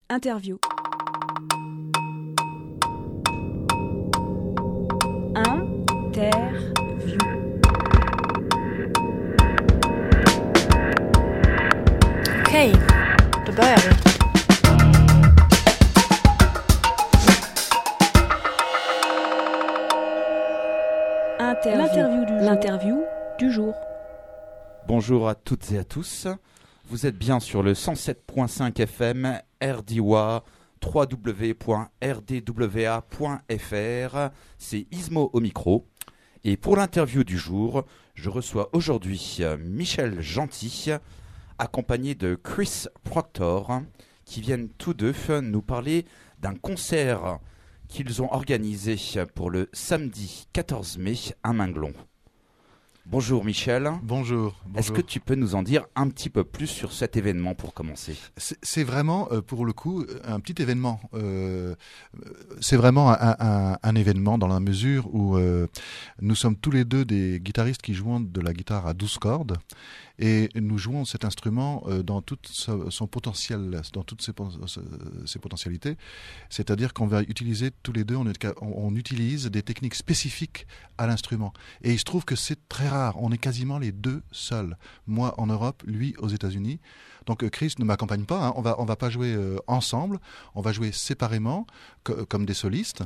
Interview. Interview. Okej, då börjar vi. L'interview du jour. Bonjour à toutes et à tous. Vous êtes bien sur le 107.5 FM RDWA, www.rdwa.fr. C'est Ismo au micro. Et pour l'interview du jour, je reçois aujourd'hui Michel Gentil, accompagné de Chris Proctor, qui viennent tous deux nous parler d'un concert qu'ils ont organisé pour le samedi 14 mai à Minglon. Bonjour Michel. Bonjour. Est-ce que tu peux nous en dire un petit peu plus sur cet événement pour commencer ? C'est vraiment, pour le coup, un petit événement. C'est vraiment un événement dans la mesure où nous sommes tous les deux des guitaristes qui jouons de la guitare à 12 cordes. Et nous jouons cet instrument dans tout son potentiel, dans toutes ses potentialités. C'est-à-dire qu'on va utiliser tous les deux, on utilise des techniques spécifiques à l'instrument. Et il se trouve que c'est très rare. On est quasiment les deux seuls. Moi en Europe, lui aux États-Unis. Donc Chris ne m'accompagne pas. Hein. On va pas jouer ensemble. On va jouer séparément, comme des solistes.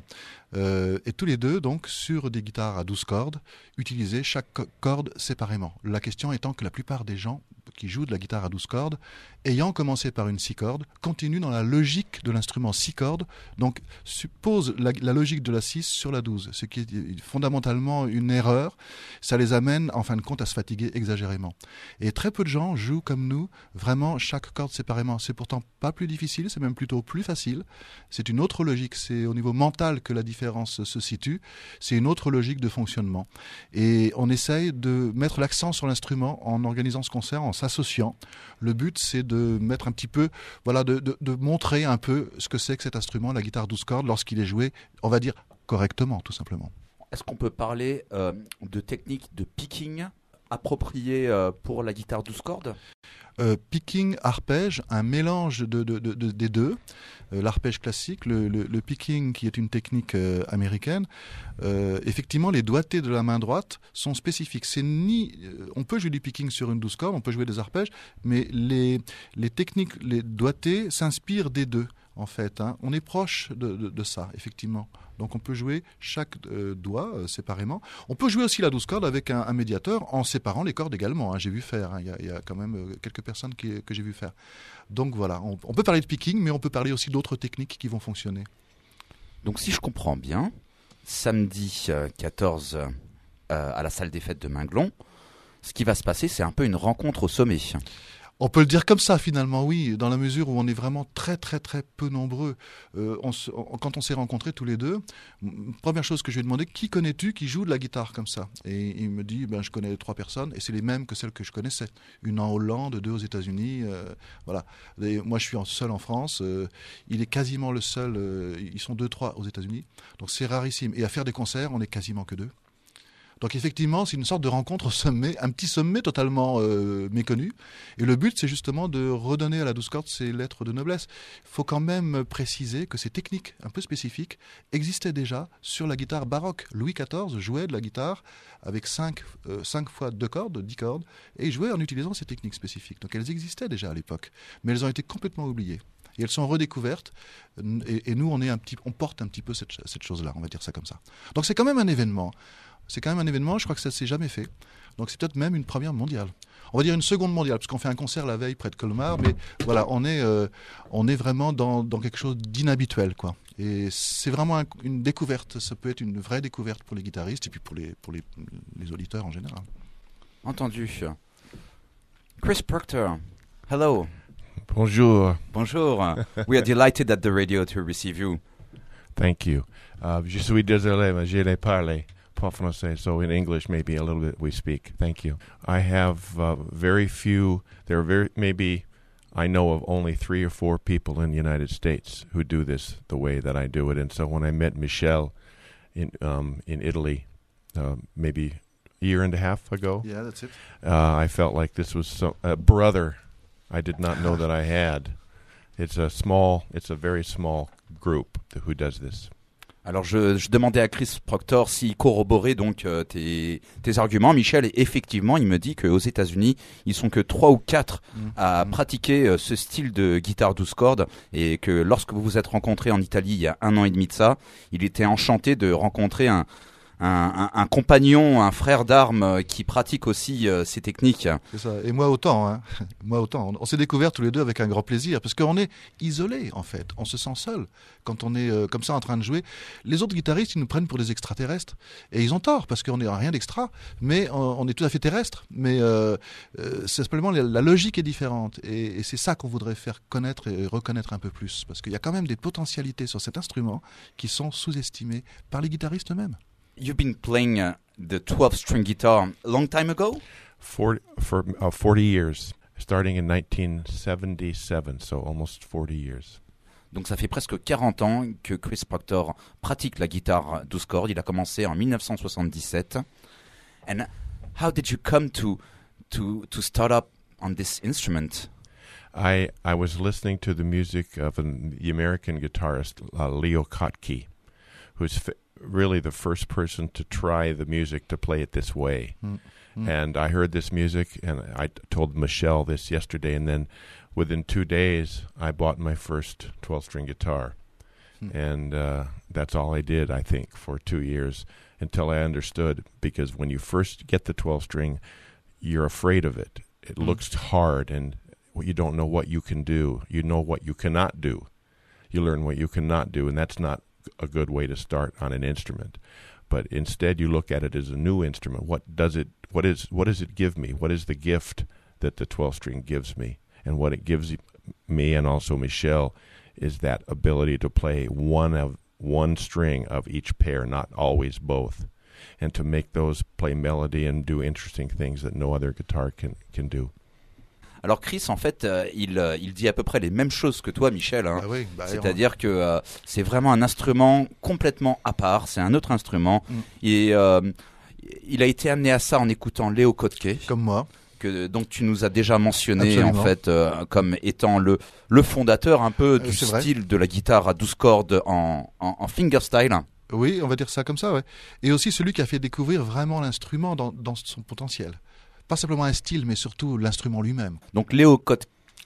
Et tous les deux, donc, sur des guitares à 12 cordes, utiliser chaque corde séparément. La question étant que la plupart des gens qui jouent de la guitare à 12 cordes, ayant commencé par une 6 cordes, continuent dans la logique de l'instrument 6 cordes, donc suppose la logique de la 6 sur la 12, ce qui est fondamentalement une erreur. Ça les amène, en fin de compte, à se fatiguer exagérément. Et très peu de gens jouent comme nous, vraiment chaque corde séparément. C'est pourtant pas plus difficile, c'est même plutôt plus facile. C'est une autre logique, c'est au niveau mental que la différence se situe. C'est une autre logique de fonctionnement. Et on essaye de mettre l'accent sur l'instrument en organisant ce concert, en s'associant. Le but, c'est de mettre un petit peu, voilà, de montrer un peu ce que c'est que cet instrument, la guitare 12 cordes, lorsqu'il est joué, on va dire, correctement, tout simplement. Est-ce qu'on peut parler de technique de picking appropriée pour la guitare 12 cordes ? Picking, arpège, un mélange des deux. L'arpège classique, le picking qui est une technique américaine. Effectivement, les doigtés de la main droite sont spécifiques. On peut jouer du picking sur une 12 cordes, on peut jouer des arpèges, mais les techniques, les doigtés s'inspirent des deux, en fait. Hein. On est proche de ça, effectivement. Donc on peut jouer chaque doigt séparément. On peut jouer aussi la 12 cordes avec un médiateur en séparant les cordes également. Hein. J'ai vu faire. Hein. Il y a quand même quelques personnes que j'ai vu faire. Donc voilà, on peut parler de picking, mais on peut parler aussi d'autres techniques qui vont fonctionner. Donc si je comprends bien, samedi 14 à la salle des fêtes de Minglon, ce qui va se passer, c'est un peu une rencontre au sommet. On peut le dire comme ça finalement, oui, dans la mesure où on est vraiment très très très peu nombreux. Quand on s'est rencontrés tous les deux, première chose que je lui ai demandé, qui connais-tu qui joue de la guitare comme ça ? Et il me dit, je connais 3 personnes, et c'est les mêmes que celles que je connaissais. Une en Hollande, 2 aux États-Unis, voilà. Et moi je suis seul en France, il est quasiment le seul, ils sont 2-3 aux États-Unis, donc c'est rarissime. Et à faire des concerts, on est quasiment que 2. Donc effectivement, c'est une sorte de rencontre au sommet, un petit sommet totalement méconnu. Et le but, c'est justement de redonner à la 12 cordes ses lettres de noblesse. Il faut quand même préciser que ces techniques un peu spécifiques existaient déjà sur la guitare baroque. Louis XIV jouait de la guitare avec 5 fois 2 cordes, 10 cordes, et il jouait en utilisant ces techniques spécifiques. Donc elles existaient déjà à l'époque, mais elles ont été complètement oubliées. Et elles sont redécouvertes, et nous, on porte un petit peu cette chose-là, on va dire ça comme ça. Donc c'est quand même un événement. C'est quand même un événement, je crois que ça ne s'est jamais fait. Donc c'est peut-être même une première mondiale. On va dire une seconde mondiale, parce qu'on fait un concert la veille près de Colmar, mais voilà, on est vraiment dans quelque chose d'inhabituel, quoi. Et c'est vraiment une découverte, ça peut être une vraie découverte pour les guitaristes et puis pour les auditeurs en général. Entendu. Chris Proctor, hello. Bonjour. Bonjour. We are delighted at the radio to receive you. Thank you. Je suis désolé, mais je ne parle pas français, so in English maybe a little bit we speak. Thank you. I have very few, maybe I know of only 3 or 4 people in the United States who do this the way that I do it. And so when I met Michel in Italy, maybe a year and a half ago, Yeah, that's it. I felt like this was a brother I did not know that I had. It's a very small group who does this. Alors je demandais à Chris Proctor s'il corroborait donc tes arguments, Michel, et effectivement il me dit qu'aux États-Unis ils sont que 3 ou 4 à pratiquer ce style de guitare 12 cordes, et que lorsque vous vous êtes rencontrés en Italie il y a 1 an et demi de ça, il était enchanté de rencontrer un compagnon, un frère d'armes qui pratique aussi ces techniques. C'est ça. Et moi autant, hein. Moi autant. On s'est découverts tous les deux avec un grand plaisir, parce qu'on est isolés en fait. On se sent seul quand on est comme ça en train de jouer. Les autres guitaristes, ils nous prennent pour des extraterrestres, et ils ont tort parce qu'on n'est rien d'extra, mais on est tout à fait terrestre. Mais c'est simplement la logique est différente, et c'est ça qu'on voudrait faire connaître et reconnaître un peu plus, parce qu'il y a quand même des potentialités sur cet instrument qui sont sous-estimées par les guitaristes eux-mêmes. You've been playing the 12-string guitar a long time ago? For 40 years, starting in 1977, so almost 40 years. Donc ça fait presque 40 ans que Chris Proctor pratique la guitare 12 cordes. Il a commencé en 1977. And how did you come to start up on this instrument? I was listening to the music of the American guitarist Leo Kottke, who's really the first person to try the music to play it this way. And I heard this music, and I told Michelle this yesterday, and then within 2 days I bought my first 12-string guitar. And that's all I did, I think, for 2 years, until I understood, because when you first get the 12-string, you're afraid of it. It looks hard, and you don't know what you can do. You know what you cannot do. You learn what you cannot do, and that's not a good way to start on an instrument. But instead you look at it as a new instrument. What does it give me? What is the gift that the 12 string gives me? And what it gives me, and also Michelle, is that ability to play one string of each pair, not always both, and to make those play melody and do interesting things that no other guitar can do. Alors Chris, en fait, il dit à peu près les mêmes choses que toi, Michel. Hein. Ah oui, C'est-à-dire que c'est vraiment un instrument complètement à part. C'est un autre instrument. Et il a été amené à ça en écoutant Leo Kottke. Comme moi. Donc tu nous as déjà mentionné. Absolument. En fait comme étant le fondateur un peu du style de la guitare à 12 cordes en fingerstyle. Oui, on va dire ça comme ça, ouais. Et aussi celui qui a fait découvrir vraiment l'instrument dans son potentiel. Pas simplement un style, mais surtout l'instrument lui-même. Donc Leo Kottke,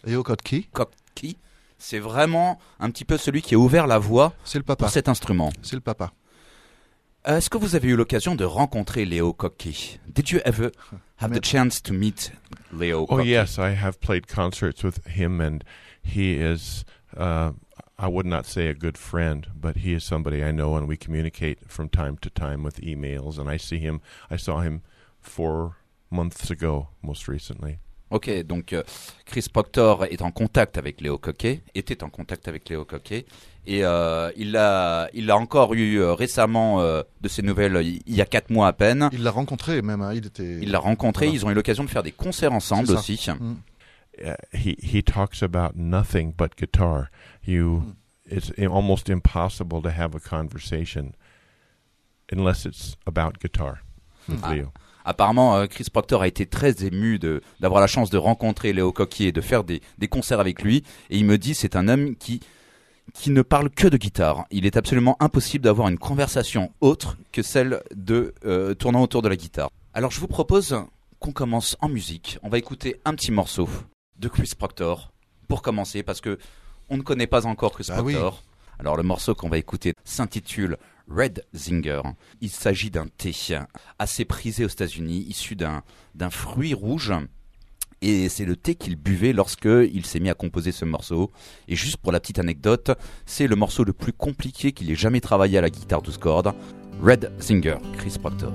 c'est vraiment un petit peu celui qui a ouvert la voie pour cet instrument. C'est le papa. Est-ce que vous avez eu l'occasion de rencontrer Leo Kottke? Did you ever have the chance to meet Leo Kottke? Oh yes, I have played concerts with him, and he is, I would not say a good friend, but he is somebody I know, and we communicate from time to time with emails, and I saw him 4 months ago, most recently. Ok, donc Chris Proctor est en contact avec Leo Kottke, était en contact avec Leo Kottke, et il a encore eu récemment de ses nouvelles il y a 4 mois à peine. Il l'a rencontré même, hein. Il l'a rencontré, voilà. Ils ont eu l'occasion de faire des concerts ensemble aussi. He talks about nothing but guitar. It's almost impossible to have a conversation unless it's about guitar with Leo. Apparemment, Chris Proctor a été très ému d'avoir la chance de rencontrer Leo Kottke et de faire des concerts avec lui. Et il me dit c'est un homme qui ne parle que de guitare. Il est absolument impossible d'avoir une conversation autre que celle de tournant autour de la guitare. Alors je vous propose qu'on commence en musique. On va écouter un petit morceau de Chris Proctor pour commencer, parce que on ne connaît pas encore Chris Proctor. Oui. Alors le morceau qu'on va écouter s'intitule Red Zinger. Il s'agit d'un thé assez prisé aux États-Unis, issu d'un fruit rouge. Et c'est le thé qu'il buvait lorsqu'il s'est mis à composer ce morceau. Et juste pour la petite anecdote, c'est le morceau le plus compliqué qu'il ait jamais travaillé à la guitare 12 cordes. Red Zinger, Chris Proctor.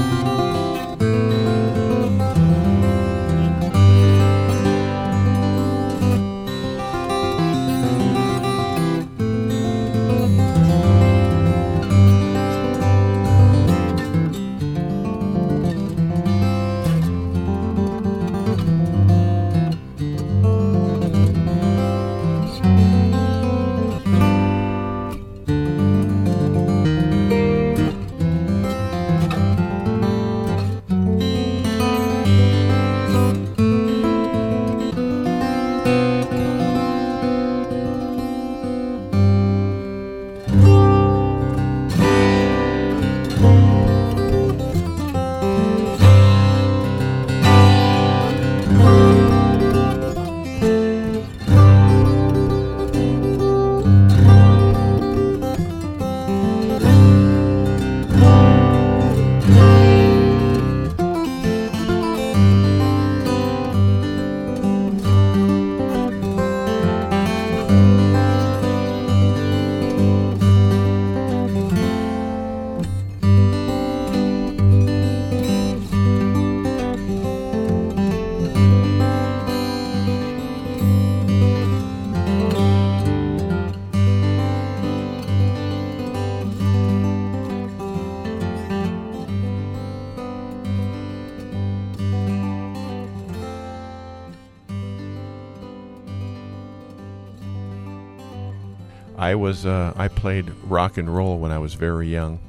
I played rock and roll when I was very young.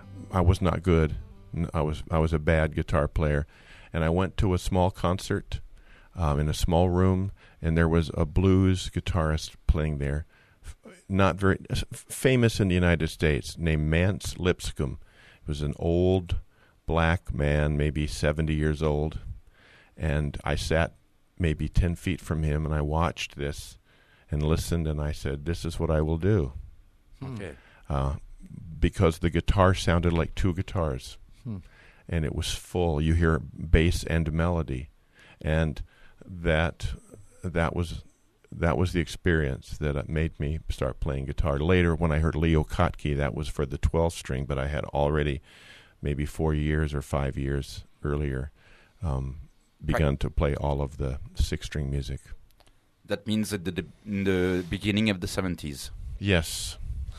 I was not good. I was a bad guitar player, and I went to a small concert in a small room, and there was a blues guitarist playing there, not very famous in the United States, named Mance Lipscomb. He was an old black man, maybe 70 years old, and I sat maybe 10 feet from him, and I watched this and listened, and I said, this is what I will do. Okay. Because the guitar sounded like two guitars, and it was full. You hear bass and melody, and that was the experience that made me start playing guitar. Later, when I heard Leo Kottke, that was for the 12 string, but I had already, maybe 4 years or 5 years earlier, begun to play all of the 6-string music. That means in the beginning of the 70s. Yes,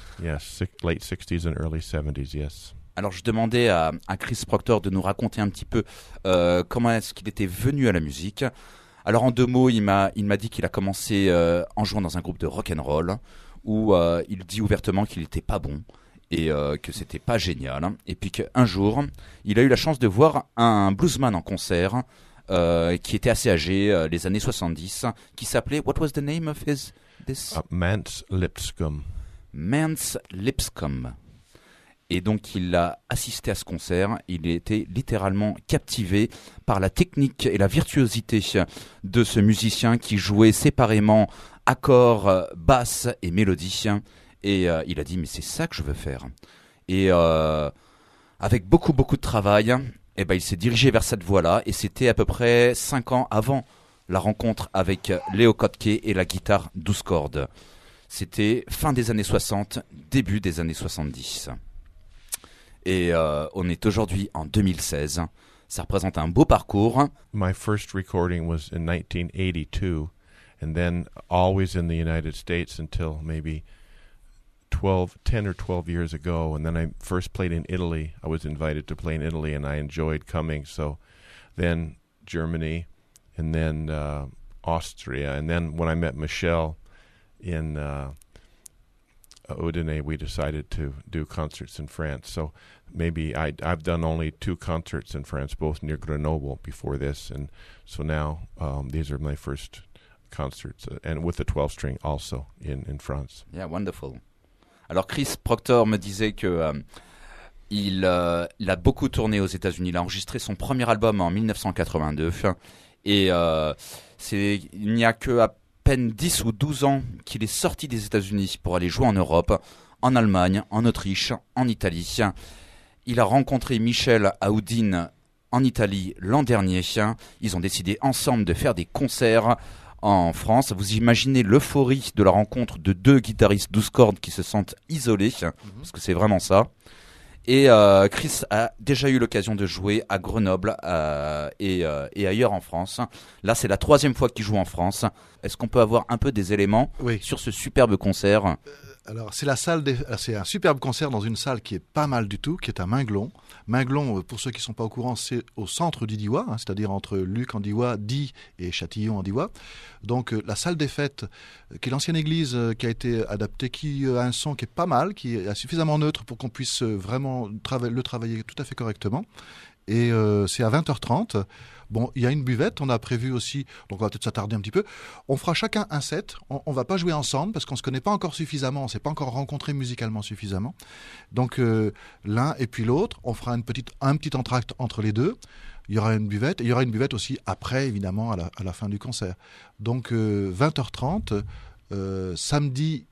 late 60s and early 70s, yes. Alors je demandais à Chris Proctor de nous raconter un petit peu comment est-ce qu'il était venu à la musique. Alors en 2 mots, il m'a dit qu'il a commencé en jouant dans un groupe de rock and roll où il dit ouvertement qu'il n'était pas bon et que c'était pas génial. Et puis qu'un jour, il a eu la chance de voir un bluesman en concert qui était assez âgé, les années 70, qui s'appelait... What was the name of this? Mance Lipscomb. Mance Lipscomb. Et donc il a assisté à ce concert, il était littéralement captivé par la technique et la virtuosité de ce musicien qui jouait séparément accords, basse et mélodie. Et il a dit, mais c'est ça que je veux faire. Et avec beaucoup de travail, il s'est dirigé vers cette voie-là, et c'était à peu près 5 ans avant la rencontre avec Leo Kottke et la guitare 12 cordes. C'était fin des années 60, début des années 70. Et on est aujourd'hui en 2016. Ça représente un beau parcours. My first recording was in 1982, and then always in the United States until maybe 10 or 12 years ago. And then I first played in Italy. I was invited to play in Italy, and I enjoyed coming. So then Germany, and then Austria. And then when I met Michelle in Udine, we decided to do concerts in France. So maybe I've done only 2 concerts in France, both near Grenoble before this. And so now these are my first concerts, and with the 12-string also in France. Yeah, wonderful. Alors Chris Proctor me disait que il a beaucoup tourné aux États-Unis. Il a enregistré son premier album en 1982 et il n'y a que à peine 10 ou 12 ans qu'il est sorti des États-Unis pour aller jouer en Europe, en Allemagne, en Autriche, en Italie. Il a rencontré Michel à Udine en Italie l'an dernier. Ils ont décidé ensemble de faire des concerts en France. Vous imaginez l'euphorie de la rencontre de 2 guitaristes 12 cordes qui se sentent isolés, parce que c'est vraiment ça. Et Chris a déjà eu l'occasion de jouer à Grenoble et ailleurs en France. Là, c'est la 3e fois qu'il joue en France. Est-ce qu'on peut avoir un peu des éléments sur ce superbe concert? Alors, c'est un superbe concert dans une salle qui est pas mal du tout, qui est à Minglon. Minglon, pour ceux qui ne sont pas au courant, c'est au centre du Diois, c'est-à-dire entre Luc en Diois, Die et Châtillon en Diois. Donc, la salle des fêtes, qui est l'ancienne église qui a été adaptée, qui a un son qui est pas mal, qui est suffisamment neutre pour qu'on puisse vraiment le travailler tout à fait correctement. Et c'est à 20h30. Bon, il y a une buvette, on a prévu aussi, donc on va peut-être s'attarder un petit peu. On fera chacun un set, on va pas jouer ensemble parce qu'on se connaît pas encore suffisamment, on s'est pas encore rencontré musicalement suffisamment. Donc l'un et puis l'autre, on fera un petit entracte entre les deux. Il y aura une buvette, et il y aura une buvette aussi après, évidemment, à la fin du concert. Donc 20h30, samedi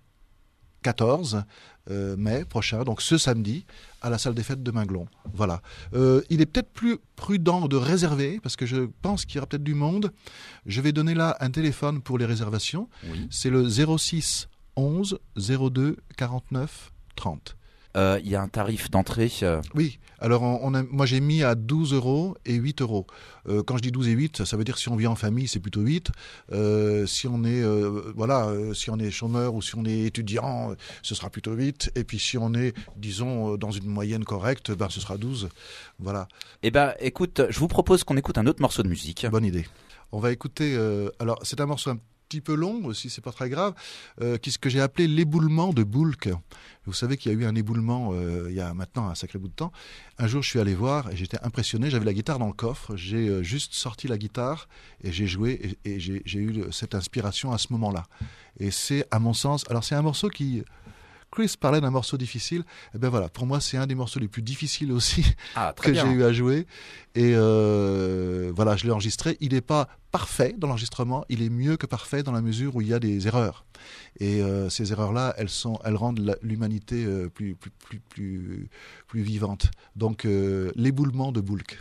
14 mai prochain, donc ce samedi, à la salle des fêtes de Minglon. Voilà. Il est peut-être plus prudent de réserver, parce que je pense qu'il y aura peut-être du monde. Je vais donner là un téléphone pour les réservations. Oui. C'est le 06 11 02 49 30. Il y a un tarif d'entrée Oui, alors moi j'ai mis à 12 € et 8 €. Quand je dis 12 et 8, ça veut dire si on vit en famille, c'est plutôt 8. Si on est si on est chômeur ou si on est étudiant, ce sera plutôt 8. Et puis si on est, disons, dans une moyenne correcte, ce sera 12. Voilà. Eh ben, écoute, je vous propose qu'on écoute un autre morceau de musique. Bonne idée. On va écouter, alors c'est un morceau un petit peu long aussi, c'est pas très grave, ce que j'ai appelé l'éboulement de Boulk. Vous savez qu'il y a eu un éboulement il y a maintenant un sacré bout de temps. Un jour, je suis allé voir et j'étais impressionné. J'avais la guitare dans le coffre. J'ai juste sorti la guitare et j'ai joué et j'ai eu cette inspiration à ce moment-là. Et c'est, à mon sens, alors c'est un morceau qui... Chris parlait d'un morceau difficile. Et ben voilà, pour moi, c'est un des morceaux les plus difficiles aussi que j'ai eu à jouer. Et voilà, je l'ai enregistré. Il n'est pas parfait dans l'enregistrement. Il est mieux que parfait dans la mesure où il y a des erreurs. Et ces erreurs-là, elles rendent l'humanité plus vivante. Donc, l'éboulement de Boulk.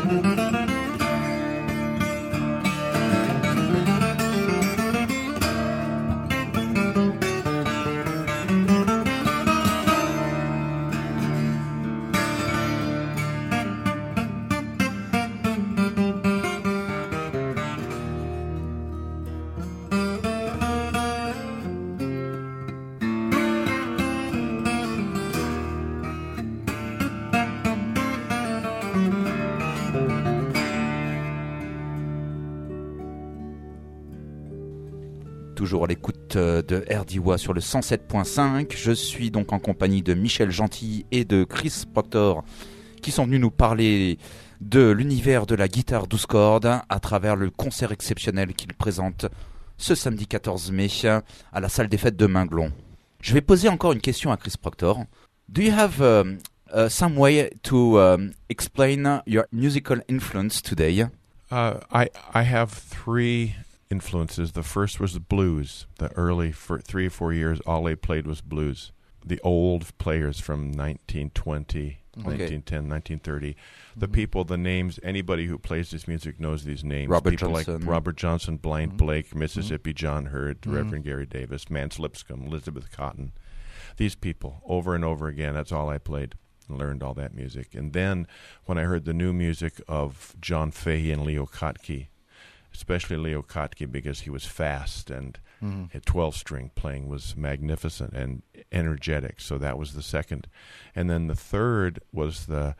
Toujours à l'écoute de RDWA sur le 107.5. Je suis donc en compagnie de Michel Gentil et de Chris Proctor qui sont venus nous parler de l'univers de la guitare 12 cordes à travers le concert exceptionnel qu'ils présentent ce samedi 14 mai à la salle des fêtes de Minglon. Je vais poser encore une question à Chris Proctor. Do you have some way to explain your musical influence today? I have three influences. The first was the blues. The early 3 or 4 years, all they played was blues. The old players from 1920, 1910, 1930. The people, the names, anybody who plays this music knows these names. Robert people Johnson. like Robert Johnson, Blind Blake, Mississippi John Hurd, Reverend Gary Davis, Mance Lipscomb, Elizabeth Cotton. These people, over and over again, that's all I played and learned all that music. And then when I heard the new music of John Fahey and Leo Kottke, especially Leo Kottke, because he was fast and a 12-string playing was magnificent and energetic. So that was the second. And then the third was the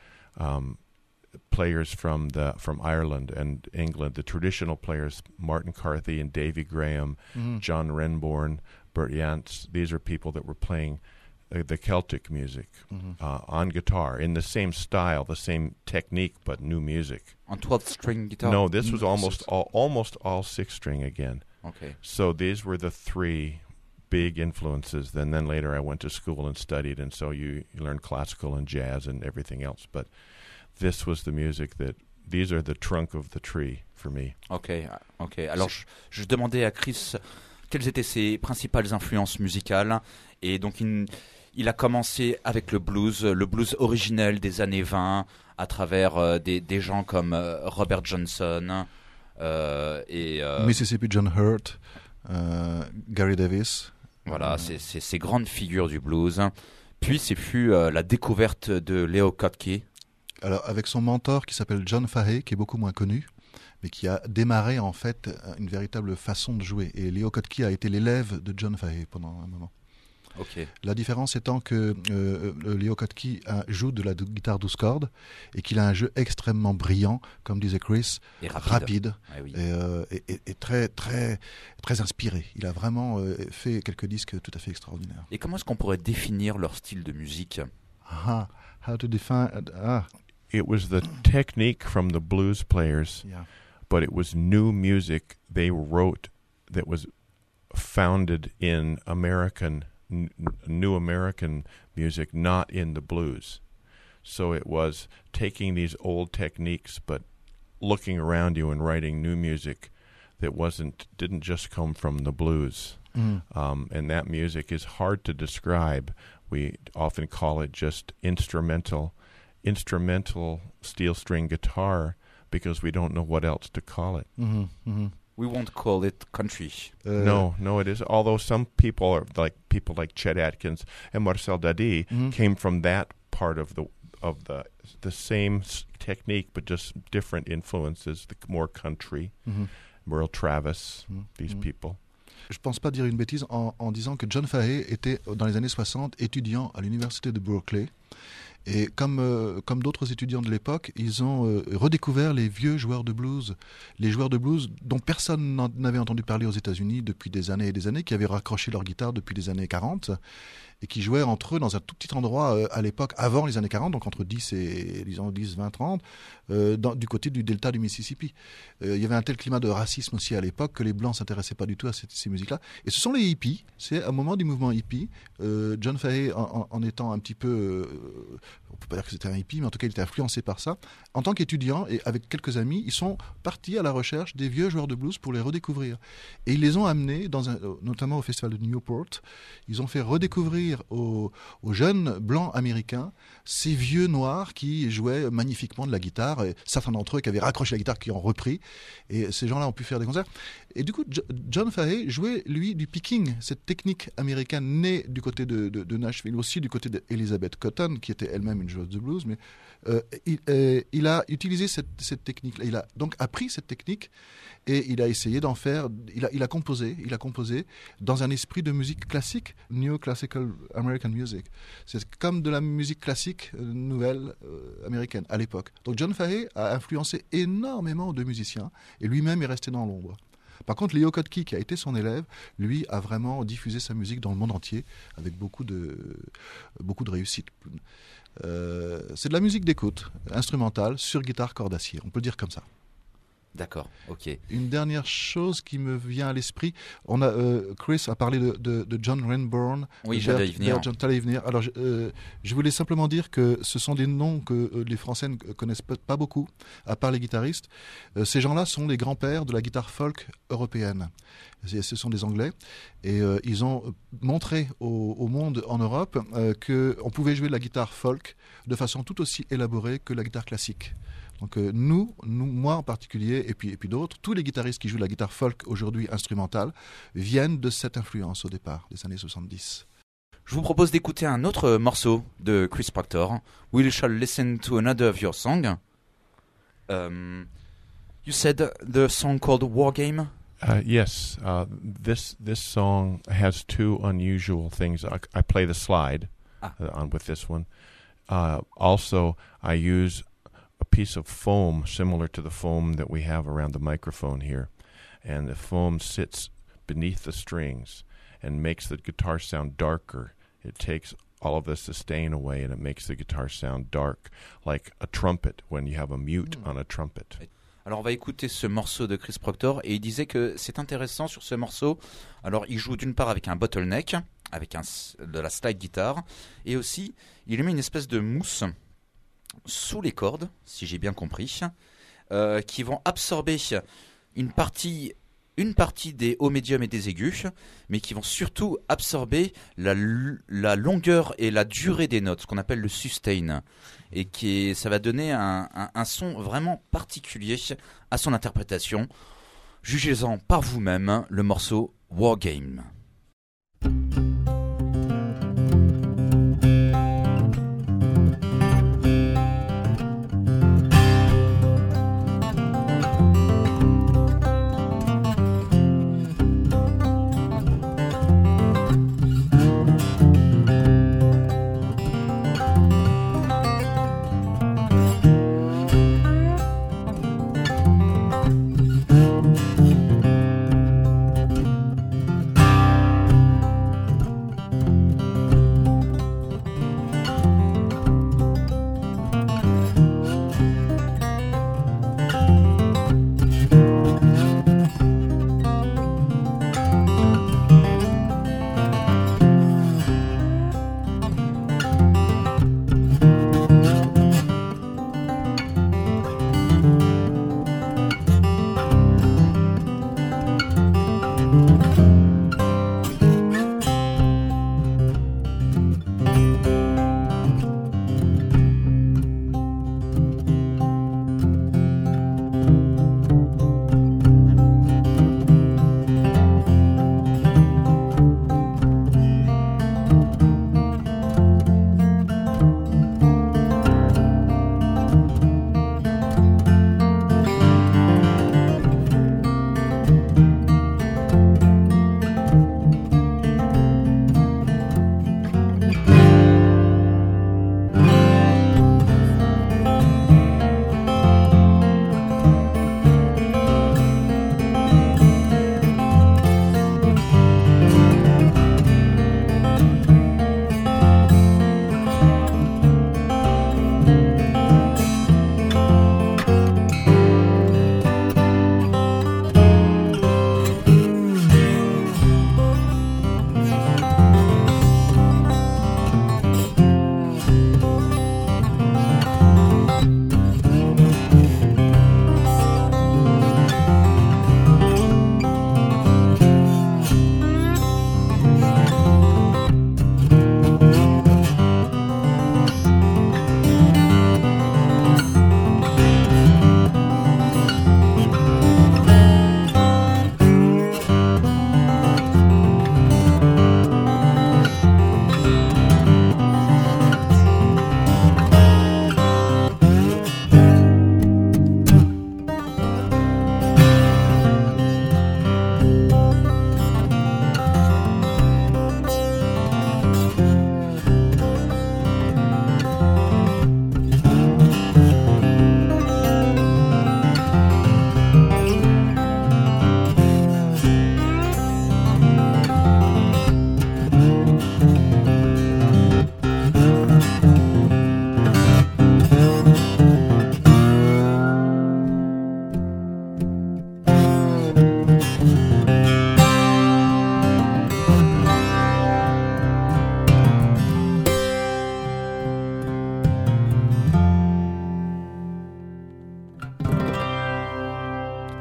players from Ireland and England, the traditional players, Martin Carthy and Davy Graham, John Renbourn, Bert Jantz. These are people that were playing the Celtic music on guitar in the same style, the same technique, but new music. On 12-string guitar? No, this was almost all 6-string again. Okay. So these were the three big influences. Then later I went to school and studied, and so you learn classical and jazz and everything else. But this was the music these are the trunk of the tree for me. Ok. Alors, je demandais à Chris quelles étaient ses principales influences musicales. Et donc, il a commencé avec le blues originel des années 20, à travers des gens comme Robert Johnson et Mississippi John Hurt, Gary Davis. Voilà, c'est ces grandes figures du blues. Puis, c'est fut la découverte de Leo Kottke. Alors, avec son mentor qui s'appelle John Fahey, qui est beaucoup moins connu, mais qui a démarré en fait une véritable façon de jouer. Et Leo Kottke a été l'élève de John Fahey pendant un moment. Okay. La différence étant que Leo Kottke joue de la guitare 12 cordes et qu'il a un jeu extrêmement brillant, comme disait Chris, et rapide ah oui. et très, très, très inspiré. Il a vraiment fait quelques disques tout à fait extraordinaires. Et comment est-ce qu'on pourrait définir leur style de musique? How to define... It was the technique from the blues players, but it was new music they wrote that was founded in new American music, not in the blues. So it was taking these old techniques, but looking around you and writing new music that didn't just come from the blues. And that music is hard to describe. We often call it just instrumental steel string guitar because we don't know what else to call it. We won't call it country. No, it is. Although some people like Chet Atkins and Marcel Dadi came from that part of the same technique, but just different influences. More country. Merle Travis, these people. Je ne pense pas dire une bêtise en disant que John Fahey était, dans les années 60, étudiant à l'université de Berkeley. Et comme d'autres étudiants de l'époque, ils ont redécouvert les vieux joueurs de blues, les joueurs de blues dont personne n'avait entendu parler aux États-Unis depuis des années et des années, qui avaient raccroché leur guitare depuis les années 40 et qui jouaient entre eux dans un tout petit endroit à l'époque, avant les années 40, donc entre 10 et disons 10, 20, 30, du côté du delta du Mississippi. Il y avait un tel climat de racisme aussi à l'époque que les Blancs ne s'intéressaient pas du tout à ces musiques-là. Et ce sont les hippies, c'est un moment du mouvement hippie. John Fahey, en étant un petit peu on peut pas dire que c'était un hippie, mais en tout cas il était influencé par ça. En tant qu'étudiant et avec quelques amis, ils sont partis à la recherche des vieux joueurs de blues pour les redécouvrir. Et ils les ont amenés, notamment au festival de Newport, ils ont fait redécouvrir aux jeunes blancs américains ces vieux noirs qui jouaient magnifiquement de la guitare, et certains d'entre eux qui avaient raccroché la guitare, qui ont repris, et ces gens-là ont pu faire des concerts. Et du coup, John Fahey jouait, lui, du picking, cette technique américaine née du côté de Nashville, aussi du côté d'Elizabeth Cotton, qui était elle-même une joueuse de blues, mais il a utilisé cette technique-là. Il a donc appris cette technique et il a essayé d'en faire. Il a composé dans un esprit de musique classique, New Classical American Music. C'est comme de la musique classique nouvelle américaine à l'époque. Donc John Fahey a influencé énormément de musiciens et lui-même est resté dans l'ombre. Par contre, Leo Kottke, qui a été son élève, lui a vraiment diffusé sa musique dans le monde entier avec beaucoup de réussite. C'est de la musique d'écoute, instrumentale, sur guitare corde d'acier, on peut le dire comme ça. D'accord, ok. Une dernière chose qui me vient à l'esprit, Chris a parlé de John Renbourn. Oui, j'allais y venir. Alors, je voulais simplement dire que ce sont des noms que les Français ne connaissent pas beaucoup, à part les guitaristes. Ces gens-là sont les grands-pères de la guitare folk européenne. Ce sont des Anglais. Et ils ont montré au monde en Europe qu'on pouvait jouer de la guitare folk de façon tout aussi élaborée que la guitare classique. Donc moi en particulier, et puis d'autres, tous les guitaristes qui jouent de la guitare folk aujourd'hui instrumentale viennent de cette influence au départ des années 70. Je vous propose d'écouter un autre morceau de Chris Proctor. We shall listen to another of your song. You said the song called War Game? Yes. This song has two unusual things. I play the slide on with this one. Also, I use a piece of foam similar to the foam that we have around the microphone here, and the foam sits beneath the strings and makes the guitar sound darker. It takes all of the sustain away and it makes the guitar sound dark, like a trumpet when you have a mute on a trumpet. Alors on va écouter ce morceau de Chris Proctor et il disait que c'est intéressant sur ce morceau. Alors il joue d'une part avec un bottleneck, avec de la slide guitare, et aussi il met une espèce de mousse sous les cordes, si j'ai bien compris, qui vont absorber une partie des hauts médiums et des aigus, mais qui vont surtout absorber la longueur et la durée des notes, ce qu'on appelle le sustain, et ça va donner un son vraiment particulier à son interprétation. Jugez-en par vous-même le morceau War Game.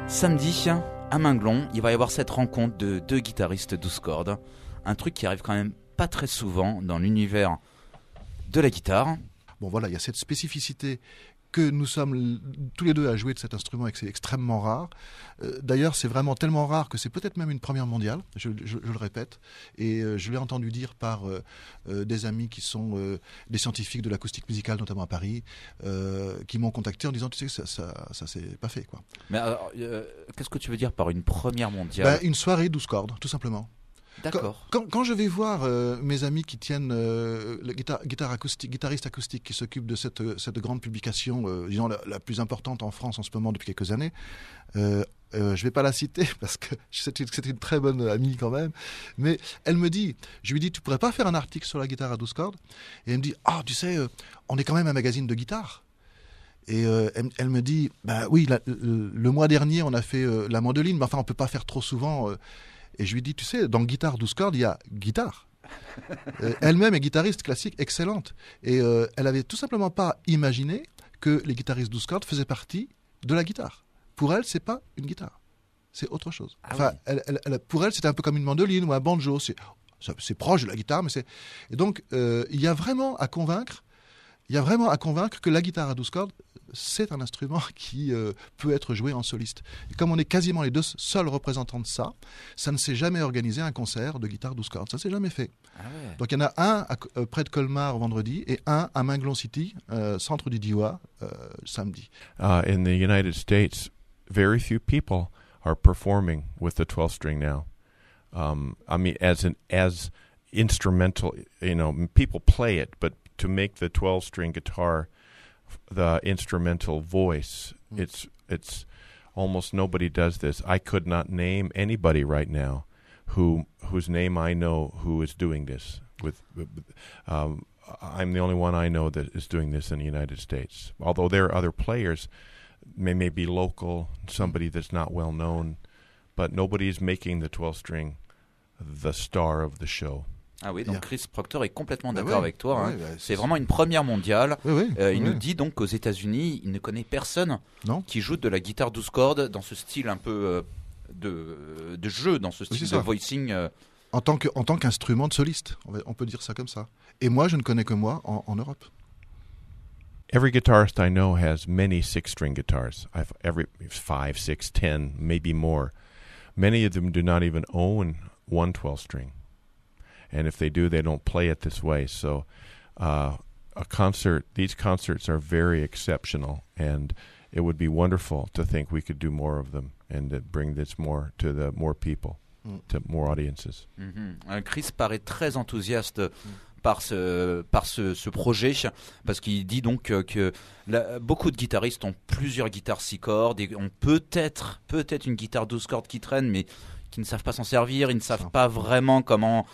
Samedi, à Minglon, il va y avoir cette rencontre de 2 guitaristes 12 cordes. Un truc qui arrive quand même pas très souvent dans l'univers de la guitare. Bon voilà, il y a cette spécificité que nous sommes tous les deux à jouer de cet instrument et que c'est extrêmement rare. D'ailleurs, c'est vraiment tellement rare que c'est peut-être même une première mondiale, je le répète. Et je l'ai entendu dire par des amis qui sont des scientifiques de l'acoustique musicale, notamment à Paris, qui m'ont contacté en disant, tu sais, ça s'est pas fait, quoi. Mais alors, qu'est-ce que tu veux dire par une première mondiale ? Une soirée 12 cordes, tout simplement. D'accord. Quand je vais voir mes amis qui tiennent le guitariste acoustique qui s'occupe de cette grande publication, disons la plus importante en France en ce moment depuis quelques années, je vais pas la citer parce que c'était une très bonne amie quand même, mais je lui dis, tu pourrais pas faire un article sur la guitare à 12 cordes ? Et elle me dit, tu sais, on est quand même un magazine de guitare. Et elle me dit, oui, le mois dernier on a fait la mandoline, mais enfin on peut pas faire trop souvent. Et je lui dis, tu sais, dans guitare 12 cordes, il y a guitare. Elle-même est guitariste classique excellente. Et elle avait tout simplement pas imaginé que les guitaristes 12 cordes faisaient partie de la guitare. Pour elle, c'est pas une guitare. C'est autre chose. Pour elle, c'était un peu comme une mandoline ou un banjo. C'est proche de la guitare, mais c'est... Et donc, il y a vraiment à convaincre que la guitare à 12 cordes, c'est un instrument qui peut être joué en soliste. Et comme on est quasiment les 2 seuls représentants de ça, ça ne s'est jamais organisé un concert de guitare 12 cordes. Ça ne s'est jamais fait. Ah ouais. Donc il y en a un près de Colmar vendredi et un à Minglon City, centre du Diois, samedi. In the United States, very few people are performing with the 12-string now. I mean, as instrumental, people play it, but to make the 12-string guitar the instrumental voice, it's almost nobody does this. I could not name anybody right now whose name I know who is doing this. I'm the only one I know that is doing this in the United States. Although there are other players, may be local, somebody that's not well known, but nobody is making the 12-string the star of the show. Ah oui, donc Chris Proctor est complètement d'accord avec toi. C'est vraiment une première mondiale. Il nous dit donc qu'aux États-Unis, il ne connaît personne qui joue de la guitare 12 cordes dans ce style un peu de jeu, dans ce style de voicing. En tant qu'instrument de soliste, on peut dire ça comme ça. Et moi, je ne connais que moi en Europe. Every guitarist I know has many 6-string guitars. Every 5, 6, 10, maybe more. Many of them do not even own one 12-string. And if they do, they don't play it this way. So these concerts are very exceptional, and it would be wonderful to think we could do more of them and to bring this more to the more people, to more audiences. Chris paraît très enthousiaste par ce projet, parce qu'il dit donc que beaucoup de guitaristes ont plusieurs guitares 6 cordes et ont peut-être une guitare 12 cordes qui traîne, mais qui ne savent pas s'en servir, ils ne savent pas vraiment comment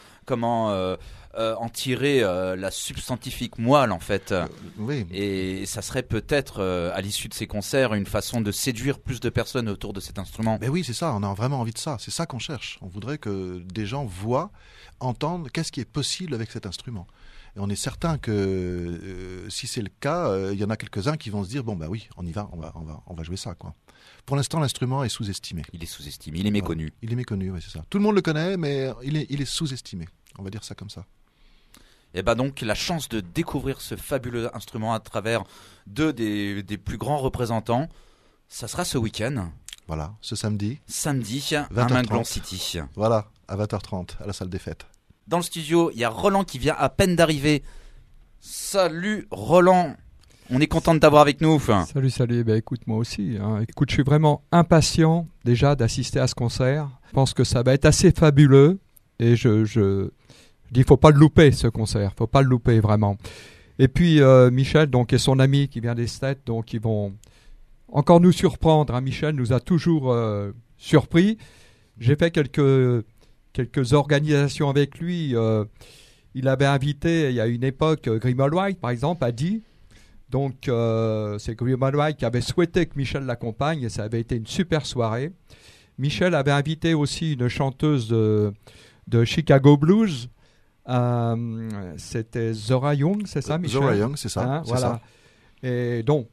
en tirer la substantifique moelle en fait. Oui. Et ça serait peut-être à l'issue de ces concerts une façon de séduire plus de personnes autour de cet instrument. Mais oui, c'est ça, on a vraiment envie de ça, c'est ça qu'on cherche. On voudrait que des gens voient, entendent qu'est-ce qui est possible avec cet instrument. Et on est certain que si c'est le cas, il y en a quelques-uns qui vont se dire, bon bah oui, on y va, on va jouer ça, quoi. Pour l'instant, l'instrument est sous-estimé. Il est sous-estimé, il est méconnu. Voilà. Il est méconnu, oui, c'est ça. Tout le monde le connaît, mais il est sous-estimé. On va dire ça comme ça. Et bah donc la chance de découvrir ce fabuleux instrument à travers 2 des plus grands représentants, ça sera ce week-end. Voilà, ce samedi. Samedi, à Minglon City. Voilà, à 20h30, à la salle des fêtes. Dans le studio, il y a Roland qui vient à peine d'arriver. Salut Roland, on est content de t'avoir avec nous. Salut, écoute, moi aussi. Écoute, je suis vraiment impatient déjà d'assister à ce concert. Je pense que ça va être assez fabuleux et je dis, faut pas le louper ce concert, faut pas le louper vraiment. Et puis Michel, donc, et son ami qui vient des States, donc ils vont encore nous surprendre. Michel nous a toujours surpris. J'ai fait quelques organisations avec lui. Il avait invité, il y a une époque, Grimald White, par exemple, a dit. Donc, c'est Grimald White qui avait souhaité que Michel l'accompagne et ça avait été une super soirée. Michel avait invité aussi une chanteuse de Chicago Blues. C'était Zora Young, c'est ça, Michel? Zora Young, c'est ça. Voilà. Ça. Et donc,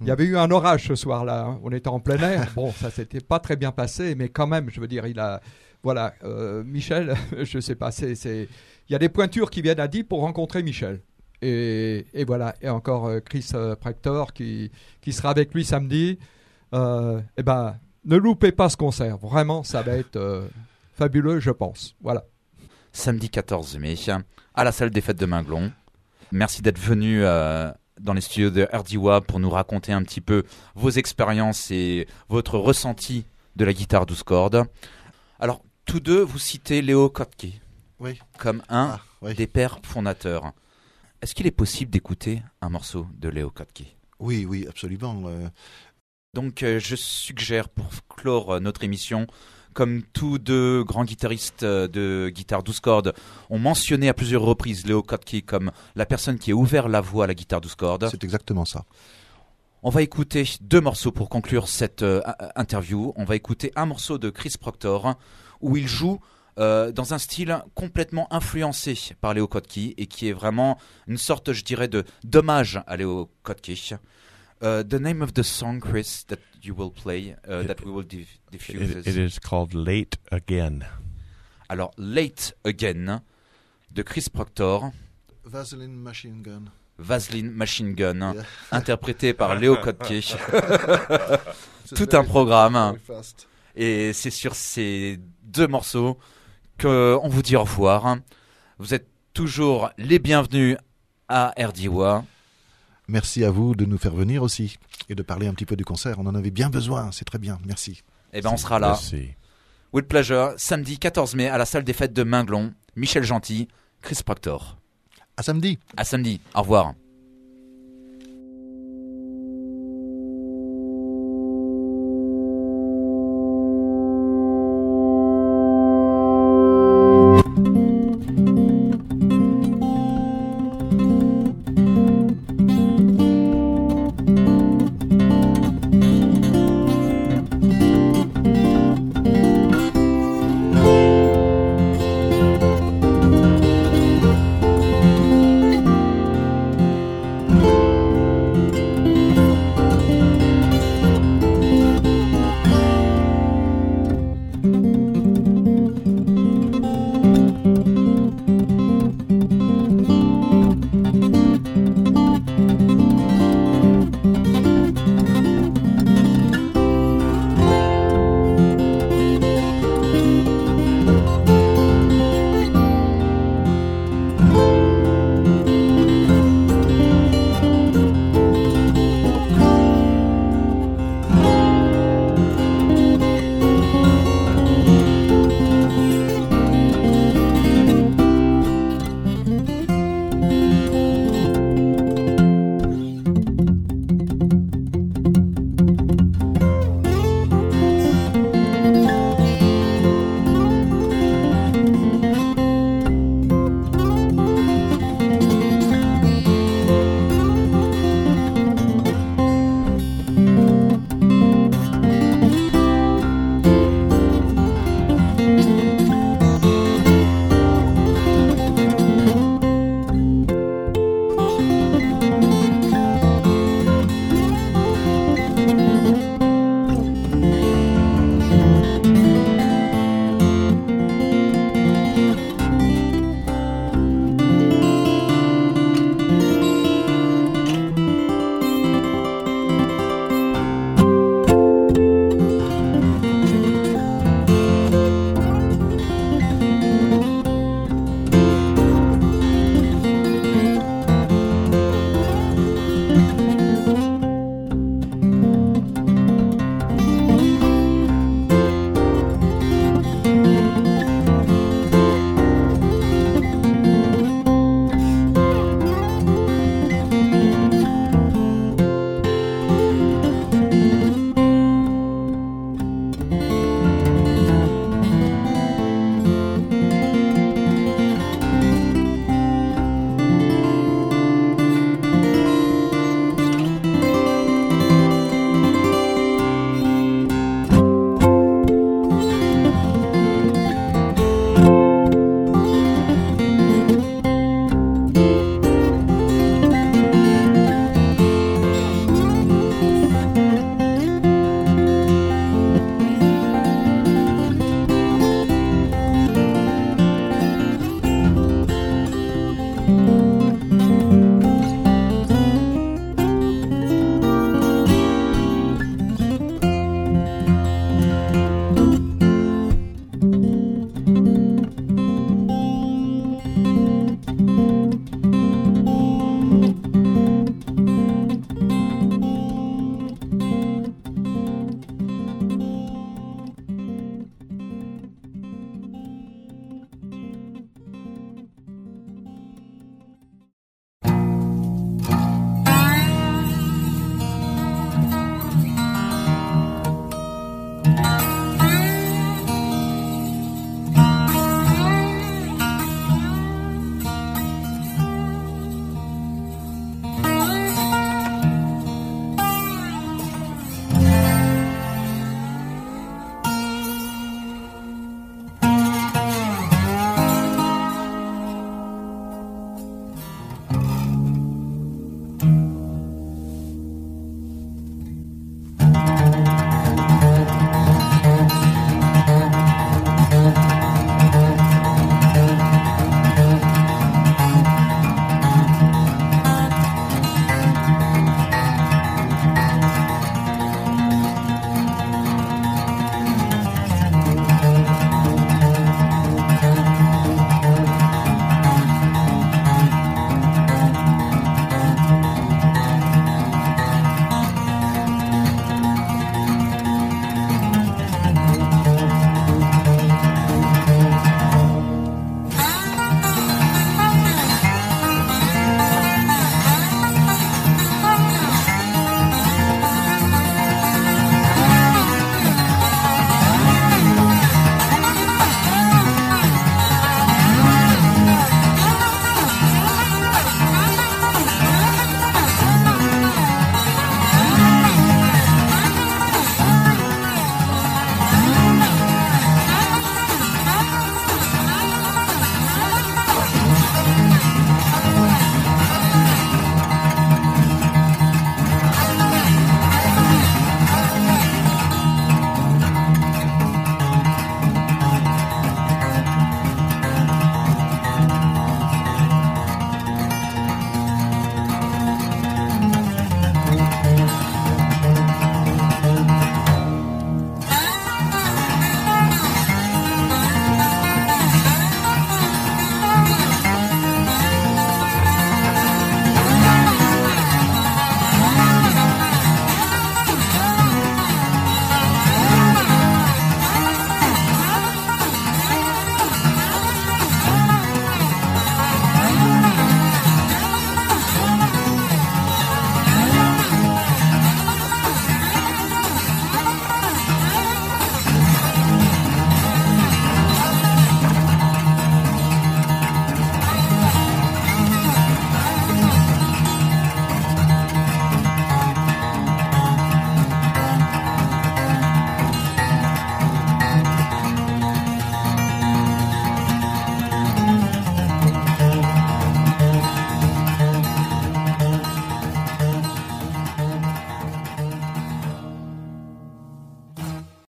Il y avait eu un orage ce soir-là. Hein. On était en plein air. Bon, ça s'était pas très bien passé, mais quand même, je veux dire, voilà, Michel, je sais pas, il y a des pointures qui viennent à Die pour rencontrer Michel. Et voilà, et encore Chris Proctor qui sera avec lui samedi. Eh ben, ne loupez pas ce concert. Vraiment, ça va être fabuleux, je pense. Voilà. Samedi 14 mai, à la salle des fêtes de Minglon. Merci d'être venu dans les studios de RDWA pour nous raconter un petit peu vos expériences et votre ressenti de la guitare 12 cordes. Alors, tous deux, vous citez Leo Kottke comme un des pères fondateurs. Est-ce qu'il est possible d'écouter un morceau de Leo Kottke ? Oui, absolument. Donc, je suggère pour clore notre émission, comme tous deux grands guitaristes de guitare 12 cordes ont mentionné à plusieurs reprises Leo Kottke comme la personne qui a ouvert la voie à la guitare 12 cordes. C'est exactement ça. On va écouter 2 morceaux pour conclure cette interview. On va écouter un morceau de Chris Proctor où il joue dans un style complètement influencé par Leo Kottke et qui est vraiment une sorte, je dirais, d'hommage à Leo Kottke. The name of the song, Chris, that you will play, that we will diffuse. It is called Late Again. Alors, Late Again, de Chris Proctor. Vaseline Machine Gun. Vaseline Machine Gun, interprété par Leo Kottke. Tout un programme. Et c'est sur ces 2 morceaux qu'on vous dit au revoir. Vous êtes toujours les bienvenus à RDWA. Merci à vous de nous faire venir aussi et de parler un petit peu du concert. On en avait bien besoin, c'est très bien, merci. Eh bien, on sera là. Merci. With pleasure, samedi 14 mai à la salle des fêtes de Minglon. Michel Gentil, Chris Proctor. À samedi. À samedi, au revoir.